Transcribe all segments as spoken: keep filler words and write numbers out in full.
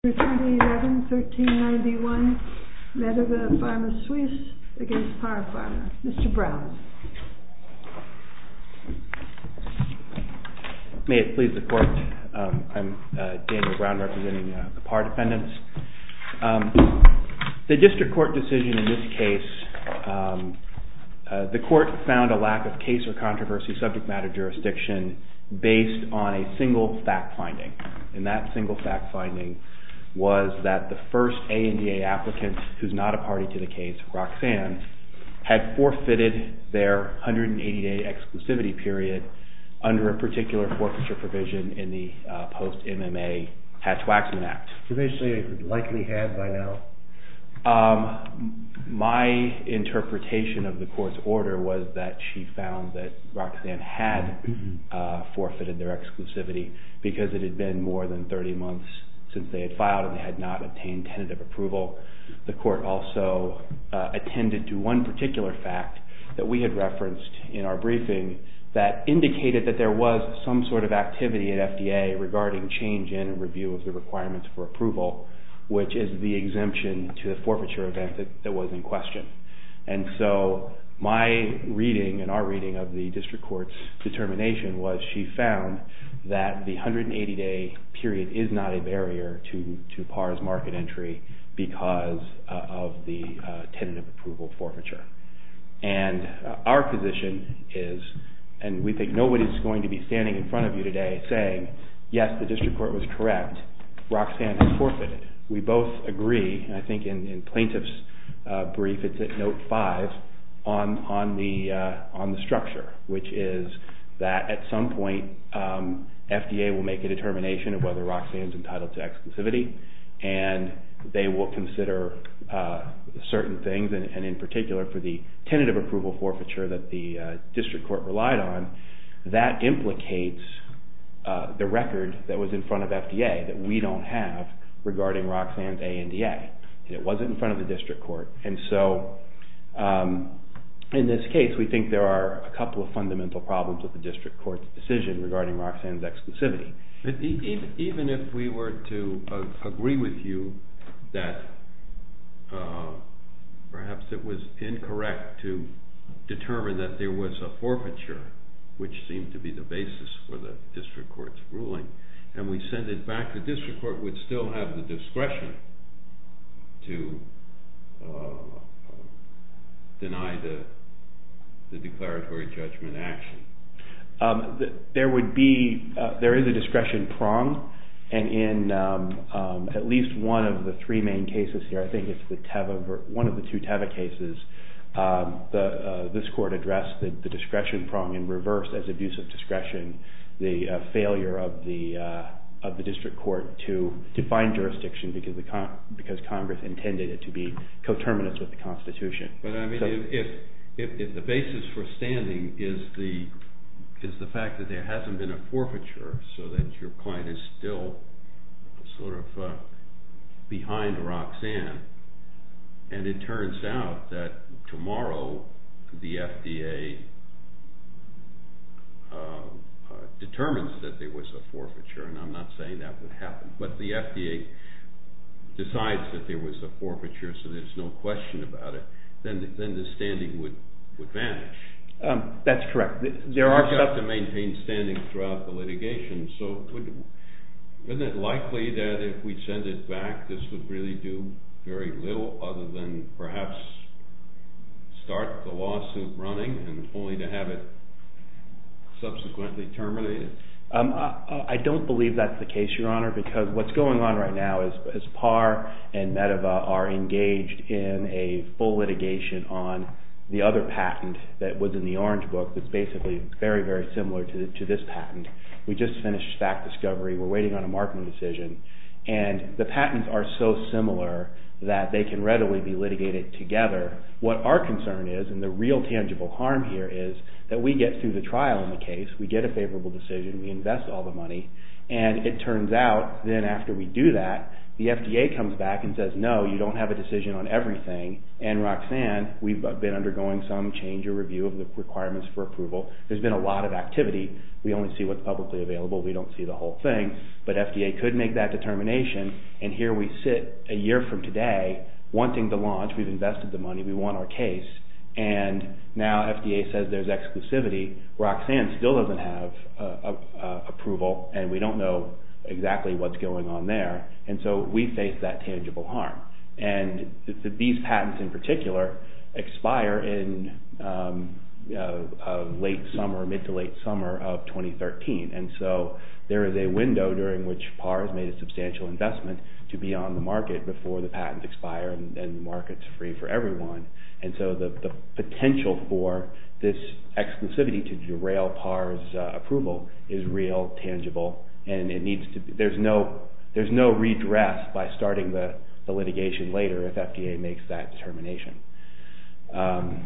twenty eleven thirteen ninety-one, Mediva Pharma Suisse against Par Pharma. Mister Brown. May it please the Court, um, I'm uh, Daniel Brown representing uh, the Par defendants. Um, the District Court decision in this case, um, uh, the Court found a lack of case or controversy subject matter jurisdiction based on a single fact finding. And that single fact finding was that the first A N D A applicant, who's not a party to the case, Roxanne, had forfeited their one hundred eighty day exclusivity period under a particular forfeiture provision in the uh, post-M M A Hatch-Waxman Act. So basically it likely had by now? Um, my interpretation of the Court's order was that she found that Roxanne had uh, forfeited their exclusivity because it had been more than thirty months since they had filed and they had not obtained tentative approval. The Court also uh, attended to one particular fact that we had referenced in our briefing that indicated that there was some sort of activity at F D A regarding change in and review of the requirements for approval, which is the exemption to the forfeiture event that, that was in question. And so my reading and our reading of the District Court's determination was she found that the one hundred eighty day period is not a barrier to, to Par's market entry because uh, of the uh, tentative approval forfeiture. And uh, our position is, and we think nobody's going to be standing in front of you today saying, yes, the District Court was correct, Roxanne has forfeited. We both agree, and I think in, in plaintiff's uh, brief, it's at note five, on on the uh, on the structure, which is that at some point um, F D A will make a determination of whether Roxanne's entitled to exclusivity, and they will consider uh, certain things, and, and in particular for the tentative approval forfeiture that the uh, District Court relied on, that implicates uh, the record that was in front of F D A that we don't have regarding Roxanne's A N D A. And it wasn't in front of the District Court. And so um, in this case, we think there are a couple of fundamental problems with the District Court's decision regarding Roxanne's exclusivity. But even, even if we were to uh, agree with you that uh, perhaps it was incorrect to determine that there was a forfeiture, which seemed to be the basis for the District Court's ruling, and we send it back, the District Court would still have the discretion to uh, deny the, the declaratory judgment action. Um, th- there would be, uh, there is a discretion prong, and in um, um, at least one of the three main cases here, I think it's the Teva, one of the two Teva cases, um, the, uh, this court addressed the, the discretion prong in reverse as abuse of discretion, the uh, failure of the uh, of the District Court to define jurisdiction because the con- because Congress intended it to be coterminous with the Constitution. But I mean, so, if, if if the basis for standing is the is the fact that there hasn't been a forfeiture, so that your client is still sort of uh, behind Roxanne, and it turns out that tomorrow the F D A uh, uh, determines that there was a forfeiture, and I'm not saying that would happen, but the F D A decides that there was a forfeiture, so there's no question about it, then then the standing would, would vanish. Um, that's correct. There so are you've got to maintain standing throughout the litigation, so would, isn't it likely that if we send it back, this would really do very little other than perhaps start the lawsuit running and only to have it subsequently terminated? Um, I, I don't believe that's the case, Your Honor, because what's going on right now is, is Par and Mediva are engaged in a full litigation on the other patent that was in the Orange Book that's basically very, very similar to, to this patent. We just finished fact discovery. We're waiting on a marketing decision. And the patents are so similar that they can readily be litigated together. What our concern is, and the real tangible harm here, is that we get through the trial in the case, we get a favorable decision, we invest all the money, and it turns out then after we do that, The F D A comes back and says, no, you don't have a decision on everything, and Roxanne, we've been undergoing some change or review of the requirements for approval. There's been a lot of activity. We only see what's publicly available. We don't see the whole thing. But F D A could make that determination, and here we sit a year from today wanting to launch. We've invested the money. We won our case. And now F D A says there's exclusivity. Roxanne still doesn't have uh, uh, uh, approval, and we don't know exactly what's going on there. And so we face that tangible harm. And th- th- these patents in particular expire in um, uh, uh, late summer, mid to late summer of twenty thirteen. And so there is a window during which P A R has made a substantial investment to be on the market before the patents expire and, and the market's free for everyone. And so the, the potential for this exclusivity to derail P A R's uh, approval is real, tangible, and it needs to be, there's no there's no redress by starting the, the litigation later if F D A makes that determination. Um,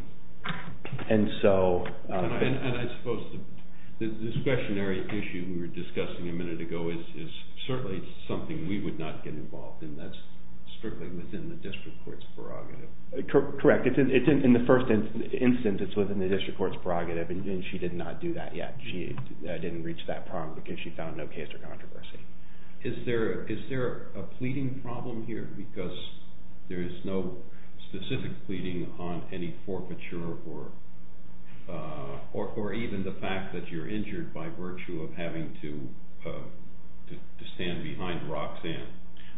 and so um, and, and, and I suppose the, the discretionary issue we were discussing a minute ago is, is certainly something we would not get involved in. That's strictly within the district court's prerogative. Cor- correct. It's in, it's in, in the first in, instance, it's within the district court's prerogative, and, and she did not do that yet. She uh, didn't reach that prong because she found no case or controversy. Is there is there a pleading problem here because there is no specific pleading on any forfeiture or uh, or, or even the fact that you're injured by virtue of having to uh, to, to stand behind Roxanne?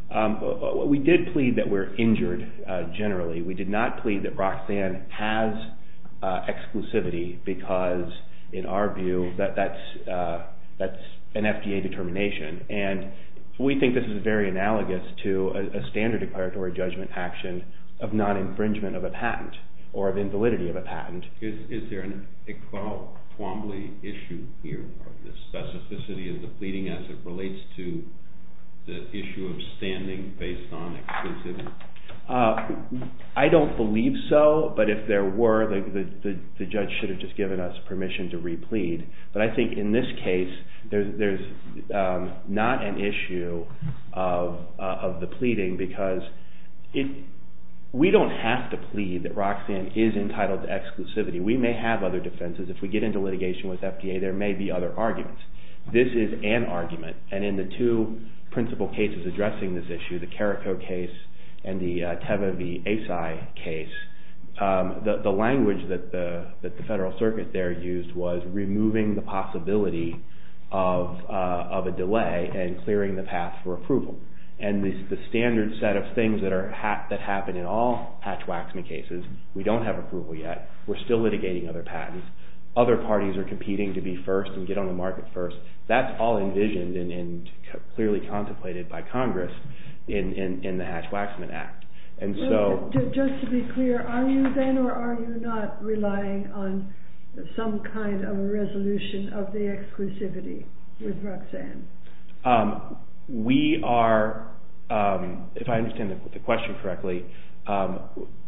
Um, we did plead that we're injured uh, generally. We did not plead that Roxanne has uh, exclusivity because, in our view, that that's uh, that's an F D A determination, and we think this is very analogous to a, a standard declaratory judgment action of non-infringement of a patent or of invalidity of a patent. Is is there an Iqbal Twombly issue here of the specificity of the pleading as it relates to the issue of standing based on exclusivity? Uh, I don't believe so, but if there were, the, the, the, the judge should have just given us permission to replead. But I think in this case, there's, there's um, not an issue of uh, of the pleading because it. We don't have to plead that Roxanne is entitled to exclusivity. We may have other defenses. If we get into litigation with F D A, there may be other arguments. This is an argument, and in the two principal cases addressing this issue, the Carrico case and the uh, Teva v. Asai case, um, the, the language that the, that the Federal Circuit there used was removing the possibility of, uh, of a delay and clearing the path for approval. And the, the standard set of things that are ha- that happen in all Hatch-Waxman cases, we don't have approval yet. We're still litigating other patents. Other parties are competing to be first and get on the market first. That's all envisioned and, and clearly contemplated by Congress in, in, in the Hatch-Waxman Act. And well, so, just to be clear, are you then or are you not relying on some kind of a resolution of the exclusivity with Roxanne? Um, we are, um, if I understand the, the question correctly, um,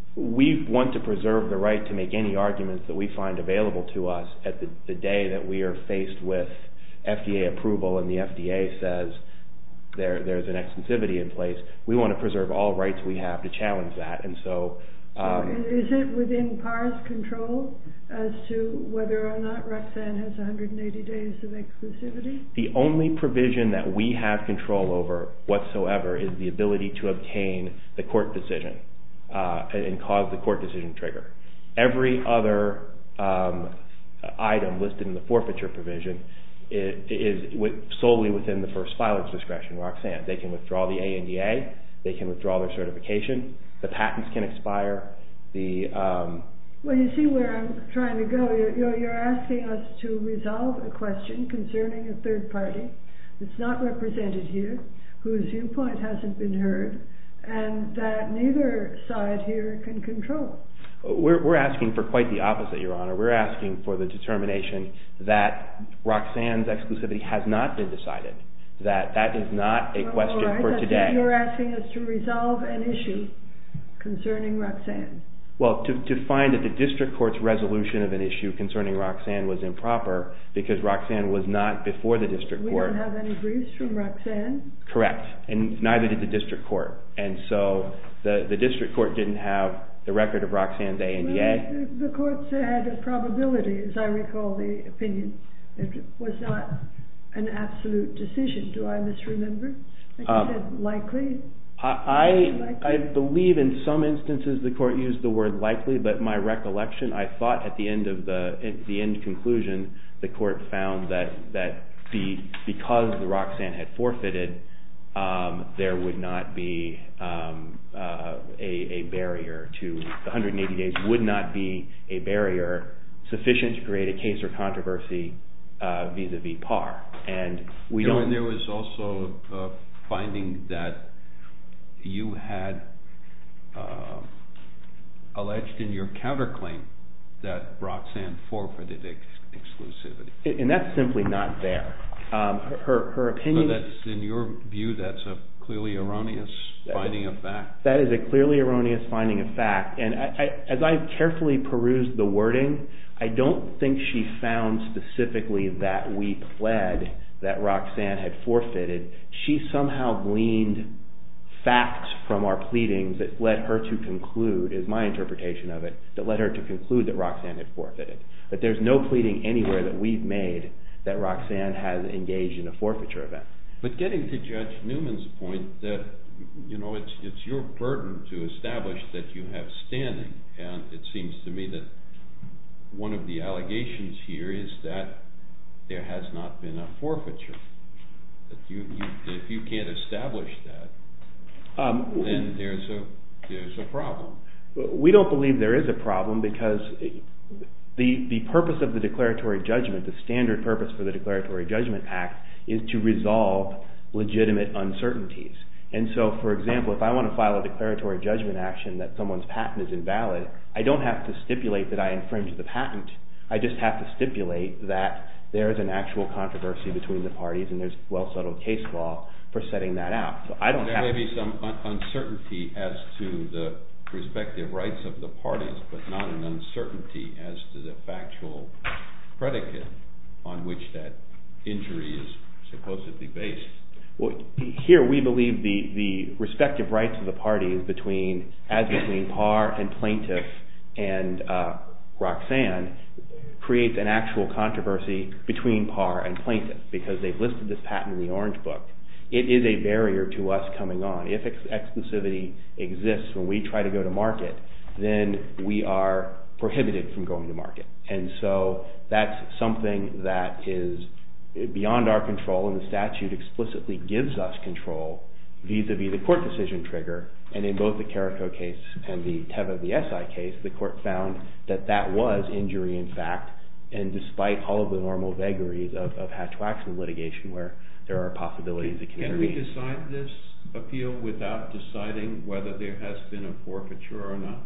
we want to preserve the right to make any arguments that we find available to us at the, the day that we are faced with F D A approval and the F D A says there there's an exclusivity in place. We want to preserve all rights we have to challenge that. And so, um, so is it within P A R's control as to whether or not Roxanne has one hundred eighty days of exclusivity? The only provision that we have control over whatsoever is the ability to obtain the court decision uh, and cause the court decision trigger. Every other um, item listed in the forfeiture provision is, is with, solely within the first filer's discretion, Roxanne. They can withdraw the A N D A, they can withdraw their certification, the patents can expire, the... Um, Well, you see where I'm trying to go. You're, you're asking us to resolve a question concerning a third party that's not represented here, whose viewpoint hasn't been heard, and that neither side here can control. We're, we're asking for quite the opposite, Your Honor. We're asking for the determination that Roxanne's exclusivity has not been decided, that that is not a well, question all right, for that's today. It. You're asking us to resolve an issue concerning Roxanne. Well, to, to find that the district court's resolution of an issue concerning Roxanne was improper because Roxanne was not before the district court. We don't have any briefs from Roxanne? Correct, and neither did the district court. And so the, the district court didn't have the record of Roxanne's A N D A. Well, the, the court had a probability, as I recall the opinion. It was not an absolute decision. Do I misremember? Like you um, said, likely? I, I believe in some instances the court used the word likely, but my recollection, I thought at the end of the at the end conclusion, the court found that that the because the Roxanne had forfeited, um, there would not be um, uh, a, a barrier to the one hundred eighty days would not be a barrier sufficient to create a case or controversy uh, vis-a-vis Parr. And we there, don't. There was also a finding that you had uh, alleged in your counterclaim that Roxanne forfeited ex- exclusivity. And that's simply not there. Um, her, her opinion... So that's, in your view, that's a clearly erroneous finding of fact? That is a clearly erroneous finding of fact. And I, I, as I carefully perused the wording, I don't think she found specifically that we pled that Roxanne had forfeited. She somehow gleaned facts from our pleadings that led her to conclude, is my interpretation of it, that led her to conclude that Roxanne had forfeited. But there's no pleading anywhere that we've made that Roxanne has engaged in a forfeiture event. But getting to Judge Newman's point that, you know, it's it's your burden to establish that you have standing, and it seems to me that one of the allegations here is that there has not been a forfeiture. That you, you if you can't establish that, Um, then there's a there's a problem. We don't believe there is a problem because the the purpose of the declaratory judgment, the standard purpose for the Declaratory Judgment Act, is to resolve legitimate uncertainties. And so, for example, if I want to file a declaratory judgment action that someone's patent is invalid, I don't have to stipulate that I infringe the patent. I just have to stipulate that there is an actual controversy between the parties and there's well-settled case law for setting that out. So I don't there have may be some un- uncertainty as to the respective rights of the parties, but not an uncertainty as to the factual predicate on which that injury is supposedly based. Well, here we believe the, the respective rights of the parties between, as between Parr and plaintiff and uh, Roxanne creates an actual controversy between Parr and plaintiff because they've listed this patent in the Orange Book. It is a barrier to us coming on. If ex- exclusivity exists when we try to go to market, then we are prohibited from going to market. And so that's something that is beyond our control, and the statute explicitly gives us control vis-a-vis the court decision trigger. And in both the Carrico case and the Teva V S I case, the court found that that was injury in fact, and despite all of the normal vagaries of, of Hatch-Waxman litigation where there are possibilities it can intervene. Can we decide this appeal without deciding whether there has been a forfeiture or not?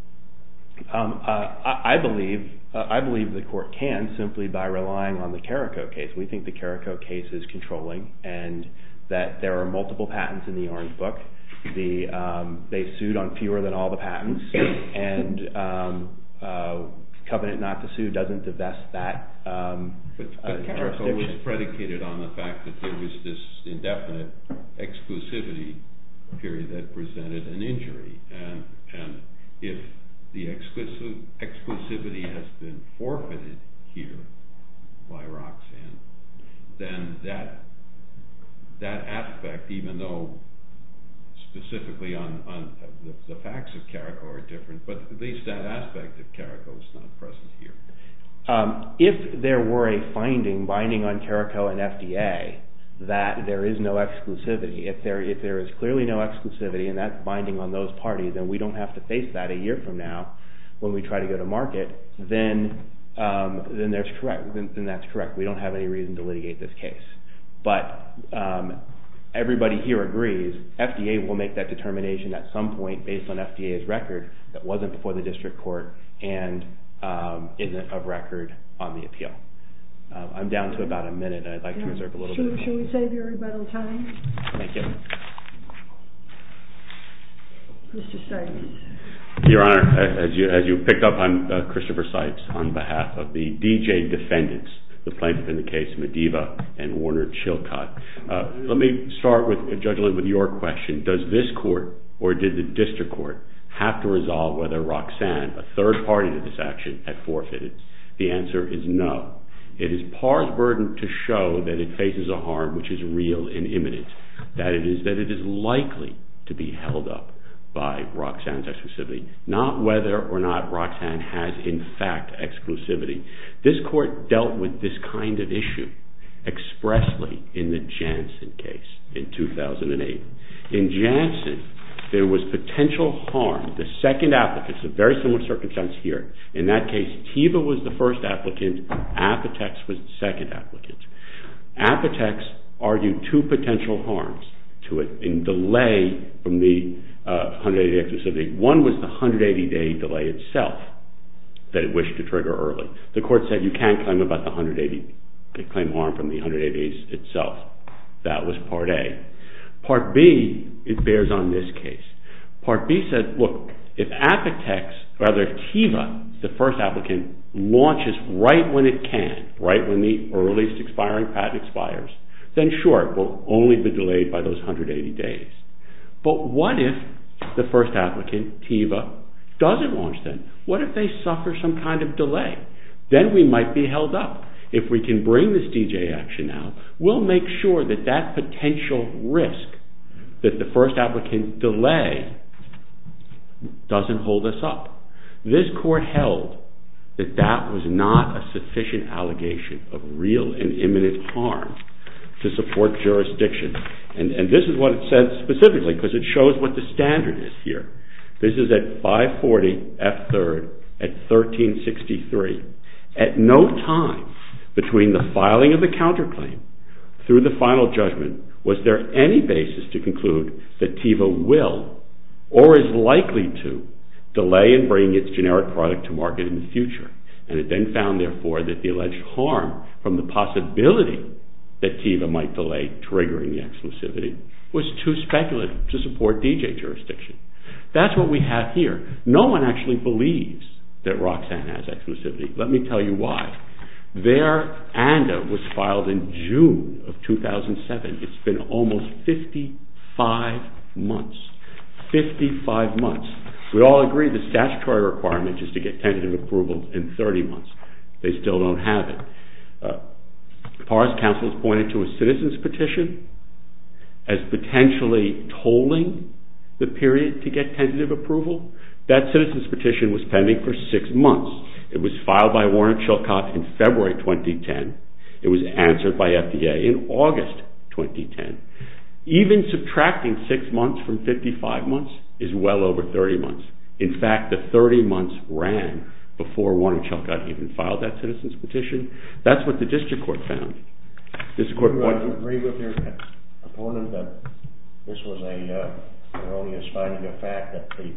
Um, uh, I, I believe uh, I believe the court can simply by relying on the Carrico case. We think the Carrico case is controlling and that there are multiple patents in the Orange Book. The um, they sued on fewer than all the patents, and um, uh, covenant not to sue doesn't divest that. Um, but but uh, Carrico was predicated on the fact that there was this indefinite exclusivity period that presented an injury, and and if the exclusiv- exclusivity has been forfeited here by Roxanne, then that that aspect, even though specifically on, on the, the facts of Carrico are different, but at least that aspect of Carrico is not present here. Um, if there were a finding binding on Carrico and F D A that there is no exclusivity, if there if there is clearly no exclusivity and that's binding on those parties, and we don't have to face that a year from now when we try to go to market, then um, then there's correct. Then, then that's correct. We don't have any reason to litigate this case. But um, everybody here agrees F D A will make that determination at some point based on F D A's record that wasn't before the district court and um, isn't of record on the appeal. Uh, I'm down to about a minute, and I'd like yeah. to reserve a little should, bit. Should we save your rebuttal time? Thank you. Mister Sykes. Your Honor, as you, as you picked up on uh, Christopher Sipes on behalf of the D J defendants, the plaintiff in the case, Medeva and Warner Chilcott. Uh, let me start with, Judge Lynn, with your question. Does this court, or did the district court, have to resolve whether Roxanne, a third party to this action, had forfeited? The answer is no. It is Parr's burden to show that it faces a harm which is real and imminent, that it is that it is likely to be held up by Roxanne's exclusivity, not whether or not Roxanne has in fact exclusivity. This court dealt with this kind of issue expressly in the Janssen case in two thousand eight. In Janssen, there was potential harm. The second applicant, it's a very similar circumstance here. In that case, Teva was the first applicant, Apotex was the second applicant. Apotex argued two potential harms to it in delay from the uh, one hundred eighty day exclusivity. One was the one hundred eighty day delay itself that it wished to trigger early. The court said you can't claim about the one hundred eighty, claim harm from the one hundred eighty days itself. That was Part A. Part B, it bears on this case. Part B said, look, if Apotex, rather Teva, the first applicant, launches right when it can, right when the earliest expiring patent expires, then sure, it will only be delayed by those one hundred eighty days. But what if the first applicant, Teva, doesn't launch then? What if they suffer some kind of delay? Then we might be held up. If we can bring this D J action now, we'll make sure that that potential risk that the first applicant delay doesn't hold us up. This court held that that was not a sufficient allegation of real and imminent harm to support jurisdiction. And, and this is what it said specifically, because it shows what the standard is here. This is at five forty F third at thirteen sixty-three. At no time between the filing of the counterclaim through the final judgment was there any basis to conclude that Teva will or is likely to delay in bringing its generic product to market in the future. And it then found, therefore, that the alleged harm from the possibility that Teva might delay triggering the exclusivity was too speculative to support D J jurisdiction. That's what we have here. No one actually believes that Roxanne has exclusivity. Let me tell you why. Their A N D A was filed in June of two thousand seven. It's been almost fifty-five months. fifty-five months. We all agree the statutory requirement is to get tentative approval in thirty months. They still don't have it. Uh, Parr's counsel has pointed to a citizen's petition as potentially tolling the period to get tentative approval. That citizen's petition was pending for six months. It was filed by Warner Chilcott in February twenty ten. It was answered by F D A in August twenty ten. Even subtracting six months from fifty-five months is well over thirty months. In fact, the thirty months ran before Warner Chilcott even filed that citizen's petition. That's what the district court found. District court. Do you agree with your opponent that this was a uh, erroneous finding of fact that the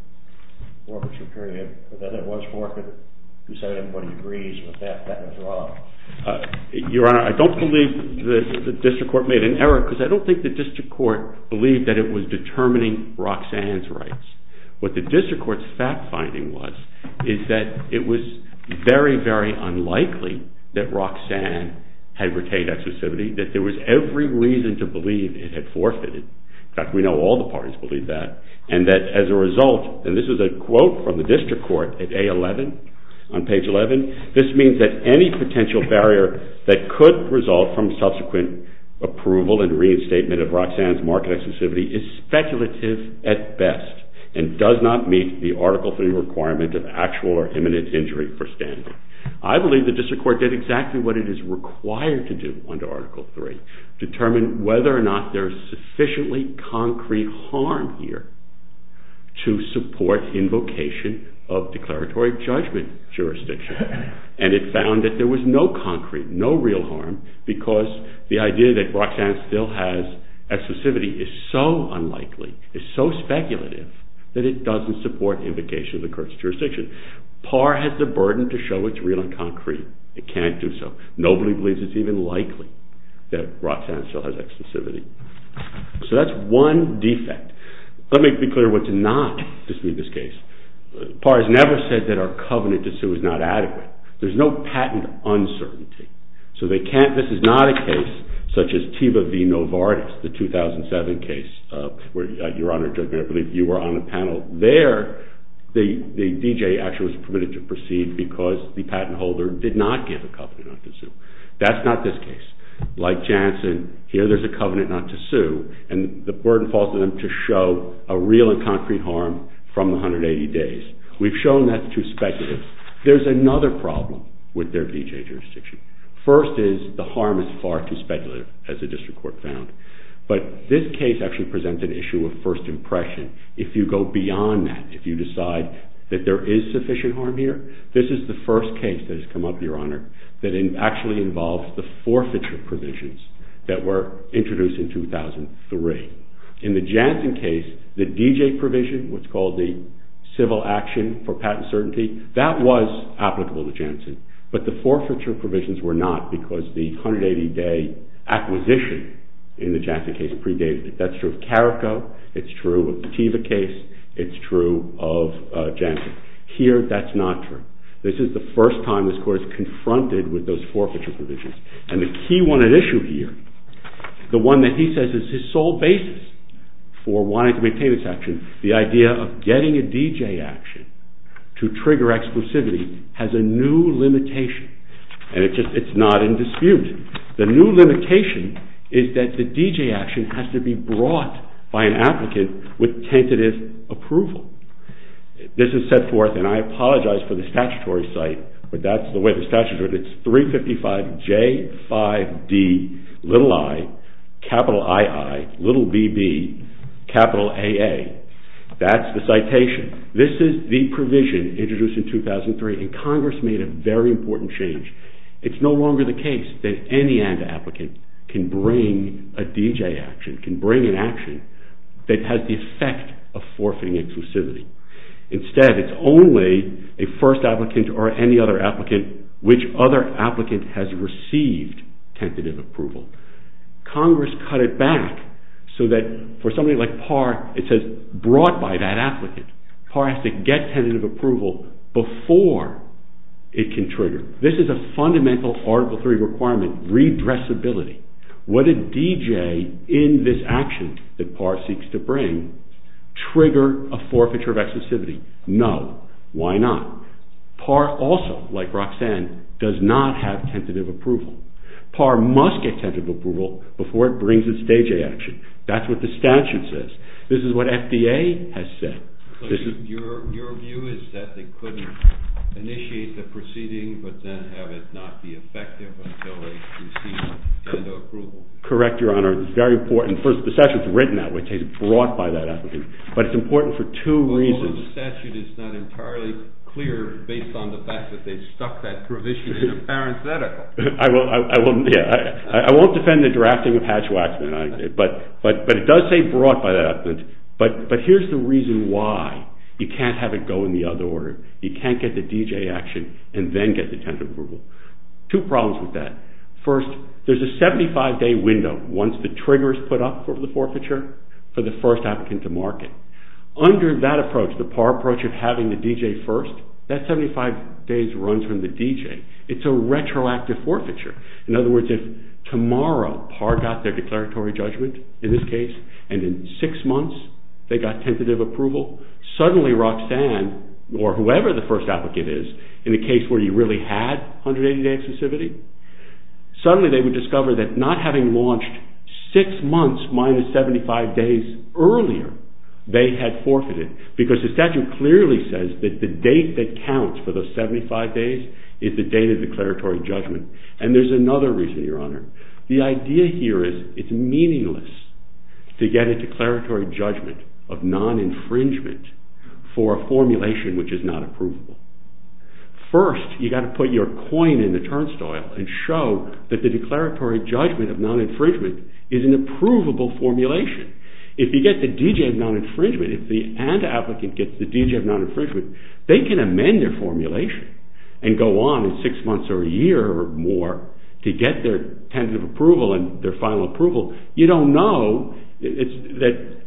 forfeiture period, that it was forfeited? You said everybody agrees with that. That was wrong. Uh, Your Honor, I don't believe the, the district court made an error, because I don't think the district court believed that it was determining Roxanne's rights. What the district court's fact finding was is that it was very, very unlikely that Roxanne had retained exclusivity, that there was every reason to believe it had forfeited. In fact, we know all the parties believe that. And that as a result, and this is a quote from the district court at A eleven, on page eleven, this means that any potential barrier that could result from subsequent approval and reinstatement of Roxanne's market exclusivity is speculative at best and does not meet the Article three requirement of actual or imminent injury for standing. I believe the district court did exactly what it is required to do under Article three, determine whether or not there is sufficiently concrete harm here to support invocation of declaratory judgment jurisdiction. And it found that there was no concrete, no real harm, because the idea that Roxanne still has exclusivity is so unlikely, is so speculative, that it doesn't support invocation of the court's jurisdiction. Parr has the burden to show it's real and concrete. It can't do so. Nobody believes it's even likely that Roxanne still has exclusivity. So that's one defect. Let me be clear what's not disputed in this case. P A R has never said that our covenant to sue is not adequate. There's no patent uncertainty. So they can't, this is not a case such as Teva v. Novartis, the two thousand seven case, uh, where, uh, Your Honor, Judge, I believe you were on the panel. There, the, the D J actually was permitted to proceed because the patent holder did not give a covenant not to sue. That's not this case. Like Janssen, here there's a covenant not to sue, and the burden falls to them to show a real and concrete harm from the one hundred eighty days. We've shown that's too speculative. There's another problem with their D J jurisdiction. First is the harm is far too speculative, as the district court found. But this case actually presents an issue of first impression. If you go beyond that, if you decide that there is sufficient harm here, this is the first case that has come up, Your Honor, that in, actually involves the forfeiture provisions that were introduced in two thousand three. In the Janssen case, the D J provision, what's called the civil action for patent certainty, that was applicable to Janssen. But the forfeiture provisions were not, because the one hundred eighty day acquisition in the Janssen case predated it. That's true of Carrico, it's true of the Teva case, it's true of uh, Janssen. Here, that's not true. This is the first time this court is confronted with those forfeiture provisions. And the key one at issue here, the one that he says is his sole basis for wanting to maintain this action, the idea of getting a D J action to trigger exclusivity, has a new limitation. And it just, it's not in dispute. The new limitation is that the D J action has to be brought by an applicant with tentative approval. This is set forth, and I apologize for the statutory site, but that's the way the statute is written. It's three fifty-five J five D, little I, capital I I, little b b, capital A A. That's the citation. This is the provision introduced in two thousand three, and Congress made a very important change. It's no longer the case that any ANDA applicant can bring a D J action, can bring an action that has the effect of forfeiting exclusivity. Instead, it's only a first applicant or any other applicant which other applicant has received tentative approval. Congress cut it back so that for somebody like P A R, it says brought by that applicant. P A R has to get tentative approval before it can trigger. This is a fundamental Article three requirement, redressability. Would a D J in this action that P A R seeks to bring trigger a forfeiture of exclusivity? No. Why not? P A R also, like Roxanne, does not have tentative approval. P A R must get tentative approval before it brings its D J action. That's what the statute says. This is what F D A has said. So this you, is, your your view is that they couldn't initiate the proceeding but then have it not be effective until they receive ANDA approval? Correct, Your Honor. It's very important. First, the statute's written that way. It's brought by that applicant. But it's important for two well, reasons. Well, the statute is not entirely clear based on the fact that they stuck that provision in a parenthetical. I will, I, I will, yeah, I, I won't defend the drafting of Hatch-Waxman, I, but, but, but it does say brought by that applicant. But, but here's the reason why you can't have it go in the other order. You can't get the D J action and then get the tentative approval. Two problems with that. First, there's a seventy-five day window once the trigger is put up for the forfeiture for the first applicant to market. Under that approach, the P A R approach of having the D J first, that seventy-five days runs from the D J. It's a retroactive forfeiture. In other words, if tomorrow P A R got their declaratory judgment in this case, and in six months they got tentative approval, suddenly Roxanne, or whoever the first applicant is, in a case where you really had one hundred eighty day exclusivity, suddenly they would discover that not having launched six months minus seventy-five days earlier, they had forfeited, because the statute clearly says that the date that counts for those seventy-five days is the date of declaratory judgment. And there's another reason, Your Honor. The idea here is it's meaningless to get a declaratory judgment of non-infringement for a formulation which is not approvable. First, you got to put your coin in the turnstile and show that the declaratory judgment of non-infringement is an approvable formulation. If you get the D J of non-infringement, if the ANDA applicant gets the D J of non-infringement, they can amend their formulation and go on in six months or a year or more to get their tentative approval and their final approval. You don't know it's, that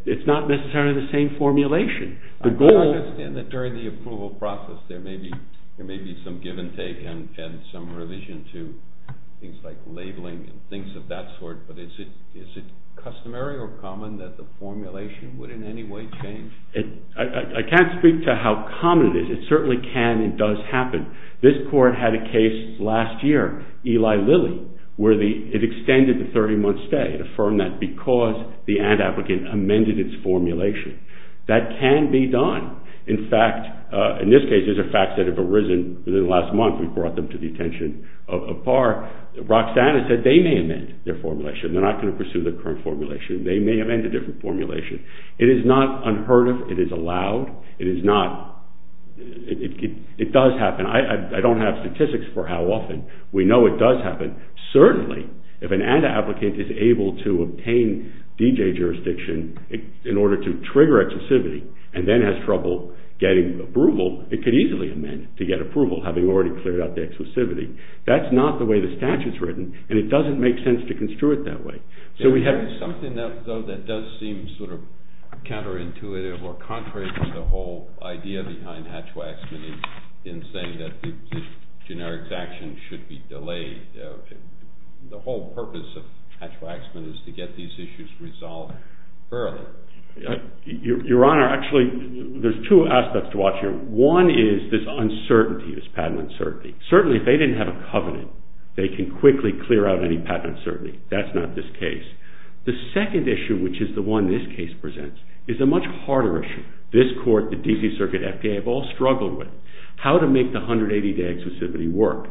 it's not necessarily the same formulation. The I goal. I understand that during the approval process there may be there may be some give and take and, and some revision to things like labeling and things of that sort. But is it is it customary or common that the formulation would in any way change? It, I, I can't speak to how common it is. It certainly can and does happen. This court had a case last year, Eli Lilly, where the, it extended the thirty-month stay. It affirmed that because the ANDA applicant amended its formulation. That can be done. In fact, uh, in this case, these are facts that have arisen within the last month. We brought them to the attention of, of P A R. Roxana said they may amend their formulation. They're not going to pursue the current formulation. They may amend a different formulation. It is not unheard of. It is allowed. It is not. It, it, it, it does happen. I, I, I don't have statistics for how often. We know it does happen. Certainly, if an ANDA applicant is able to obtain D J jurisdiction in order to trigger exclusivity and then has trouble getting approval, it could easily amend to get approval, having already cleared out the exclusivity. That's not the way the statute's written, and it doesn't make sense to construe it that way. So there, we have there is something that, though, that does seem sort of counterintuitive or contrary to the whole idea behind Hatch-Waxman in, in saying that the, the generics action should be delayed. Uh, the whole purpose of Hatch-Waxman is to get these issues resolved early. Uh, Your, Your Honor, actually, there's two aspects to watch here. One is this uncertainty, this patent uncertainty. Certainly, if they didn't have a covenant, they can quickly clear out any patent uncertainty. That's not this case. The second issue, which is the one this case presents, is a much harder issue. This court, the D C Circuit, F D A have all struggled with how to make the one hundred eighty day exclusivity work.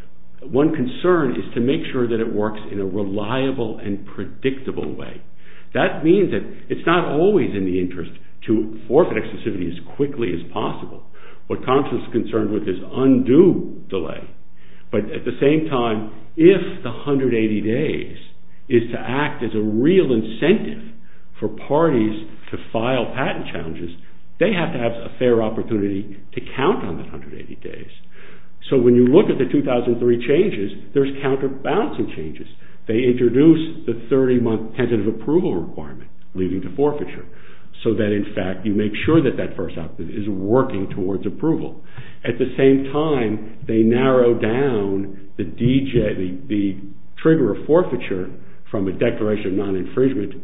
One concern is to make sure that it works in a reliable and predictable way. That means that it's not always in the interest to forfeit exclusivity as quickly as possible. What Congress is concerned with is undue delay. But at the same time, if the one hundred eighty days is to act as a real incentive for parties to file patent challenges, they have to have a fair opportunity to count on that one hundred eighty days. So when you look at the two thousand three changes, there's counterbalancing changes. They introduce the thirty-month tentative approval requirement, leading to forfeiture, so that in fact you make sure that that first applicant is working towards approval. At the same time, they narrow down the D J, the, the trigger of forfeiture from a declaration of non-infringement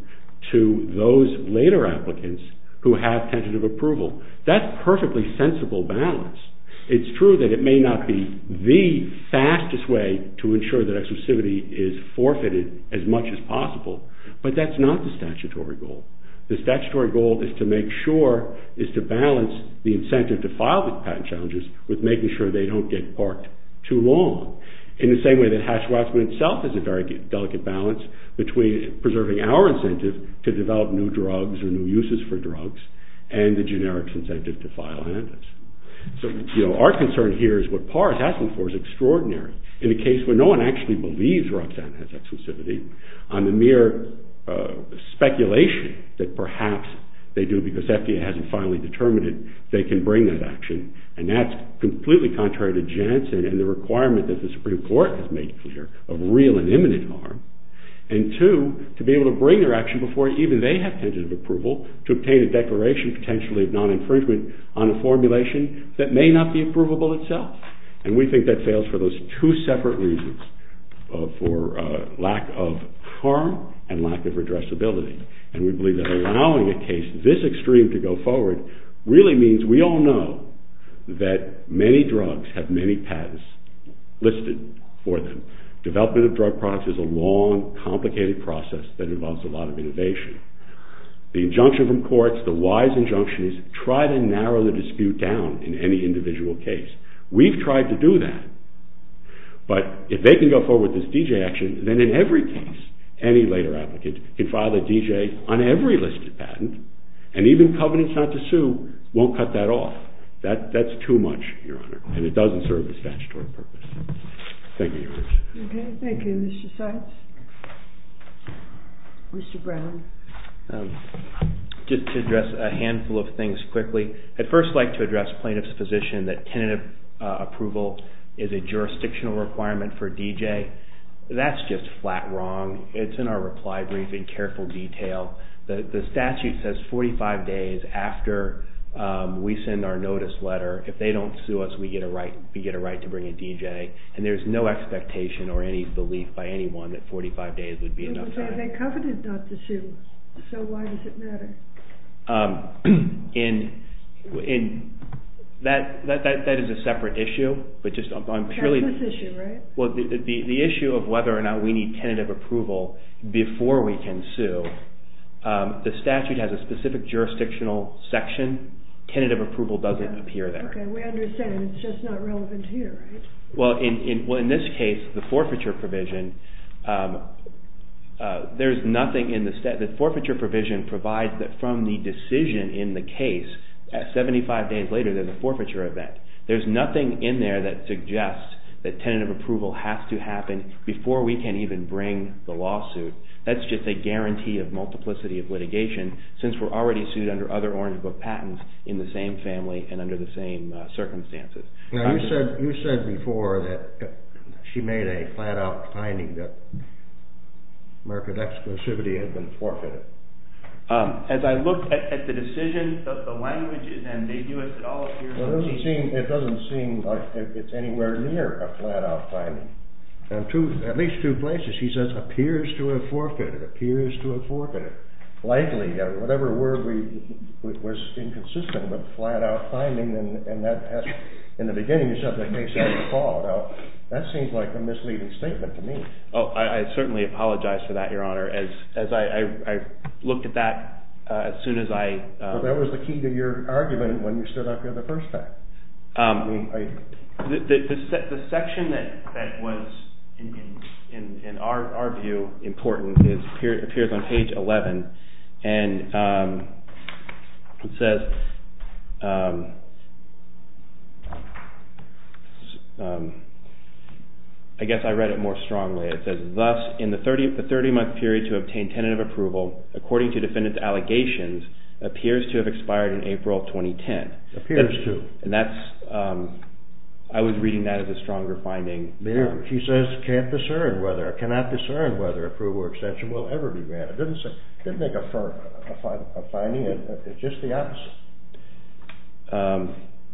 to those later applicants who have tentative approval. That's perfectly sensible balance. It's true that it may not be the fastest way to ensure that exclusivity is forfeited as much as possible, but that's not the statutory goal. The statutory goal is to make sure, is to balance the incentive to file the patent challenges with making sure they don't get parked too long. In the same way that Hatch-Waxman itself is a very delicate balance between preserving our incentive to develop new drugs or new uses for drugs and the generics incentive to file ANDAs. So, you know, our concern here is what P A R is asking for is extraordinary. In a case where no one actually believes Roxana has exclusivity, on the mere uh, speculation that perhaps they do because F D A hasn't finally determined it, they can bring that action. And that's completely contrary to Janssen and the requirement that the Supreme Court has made clear of real and imminent harm. And two, to be able to bring their action before even they have tentative approval to obtain a declaration potentially of non-infringement on a formulation that may not be approvable itself. And we think that fails for those two separate reasons, uh, for uh, lack of harm and lack of redressability. And we believe that allowing a case this extreme to go forward really means we all know that many drugs have many patents listed for them. Development of drug products is a long, complicated process that involves a lot of innovation. The injunction from courts, the wise injunction is try to narrow the dispute down in any individual case. We've tried to do that. But if they can go forward with this D J action, then in every case, any later applicant can file a D J on every listed patent, and even covenants not to sue won't cut that off. That, that's too much, Your Honor, and it doesn't serve the statutory purpose. Thank you, Your Honor. Okay, thank you, Mister Seitz. Mister Brown. Um, just to address a handful of things quickly. I'd first like to address plaintiff's position that tentative uh, approval is a jurisdictional requirement for D J. That's just flat wrong. It's in our reply brief in careful detail. The, the statute says forty-five days after um, we send our notice letter. If they don't sue us, we get a right we get a right to bring a D J. And there's no expectation or any belief by anyone that forty-five days would be enough time. They covenanted not to sue, so why does it matter? Um, in in that, that that that is a separate issue, but just on, on purely That's this issue, right? Well, the, the the issue of whether or not we need tentative approval before we can sue. Um, the statute has a specific jurisdictional section. Tentative approval doesn't yeah. appear there. Okay, we understand. It's just not relevant here, right? Well, in, in well in this case, the forfeiture provision, um, uh, there's nothing in the stat. The forfeiture provision provides that from the decision in the case, at seventy-five days later, there's a forfeiture event. There's nothing in there that suggests that tentative approval has to happen before we can even bring the lawsuit. That's just a guarantee of multiplicity of litigation, since we're already sued under other Orange Book patents in the same family and under the same uh, circumstances. Now, you said you said before that she made a flat-out finding that market exclusivity had been forfeited. Um, as I looked at, at the decision, the, the language is ambiguous. It all appears. Well, it doesn't seem. It doesn't seem like it's anywhere near a flat-out finding. And two, at least two places, he says appears to have forfeited. Appears to have forfeited. Likely, uh, whatever word we, we was inconsistent with flat-out finding, and, and that has, in the beginning you said the case had to fall. Now, that seems like a misleading statement to me. Oh, I, I certainly apologize for that, Your Honor. As as I, I, I looked at that uh, as soon as I. Um, but that was the key to your argument when you stood up here the first time. Um, I mean, I, the the the, se- the section that that was in in, in, in our our view important is appear, appears on page eleven, and um, it says. Um, um, I guess I read it more strongly. It says, thus, in the thirty-month period to obtain tentative approval, according to defendant's allegations, appears to have expired in April twenty ten. Appears that's, to. And that's, um, I was reading that as a stronger finding. There, um, she says, can't discern whether, cannot discern whether approval or extension will ever be granted. It didn't say, didn't make a, firm, a, a finding. It, it's just the opposite. Um,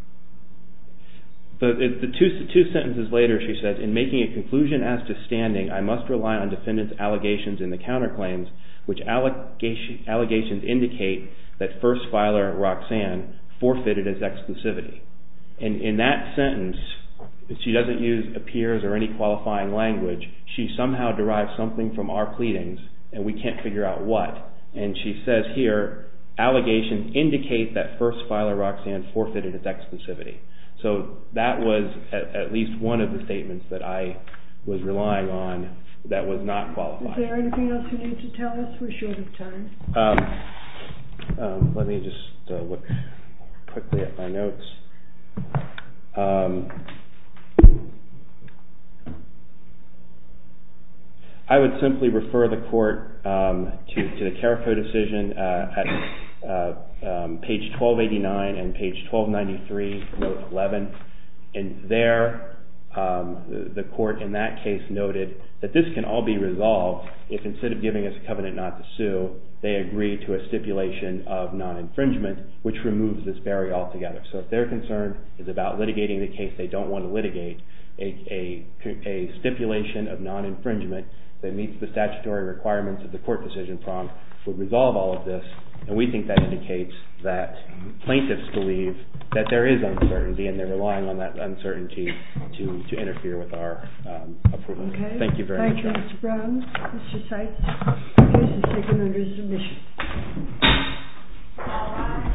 The, it, the two, two sentences later, she says, in making a conclusion as to standing, I must rely on defendant's allegations in the counterclaims, which allegation, allegations indicate that first filer Roxanne forfeited its exclusivity. And in that sentence, she doesn't use appears or any qualifying language. She somehow derives something from our pleadings, and we can't figure out what. And she says here, allegations indicate that first filer Roxanne forfeited its exclusivity. So that was at, at least one of the statements that I was relying on that was not qualified. Is there anything else you need to tell us? We're short of time. Um, um, let me just uh, look quickly at my notes. Um, I would simply refer the court um, to, to the Carrico decision uh, at uh, um, page twelve eighty-nine and page twelve ninety-three, note eleven. And there, um, the, the court in that case noted that this can all be resolved if instead of giving us a covenant not to sue, they agree to a stipulation of non-infringement, which removes this barrier altogether. So if their concern is about litigating the case they don't want to litigate, a, a, a stipulation of non-infringement that meets the statutory requirements of the court decision prong would resolve all of this, and we think that indicates that plaintiffs believe that there is uncertainty and they're relying on that uncertainty to, to interfere with our um, approval. Okay. Thank you very Thank much. Thank you, Mister Brown. Mister Seitz, the case is taken under submission. All right.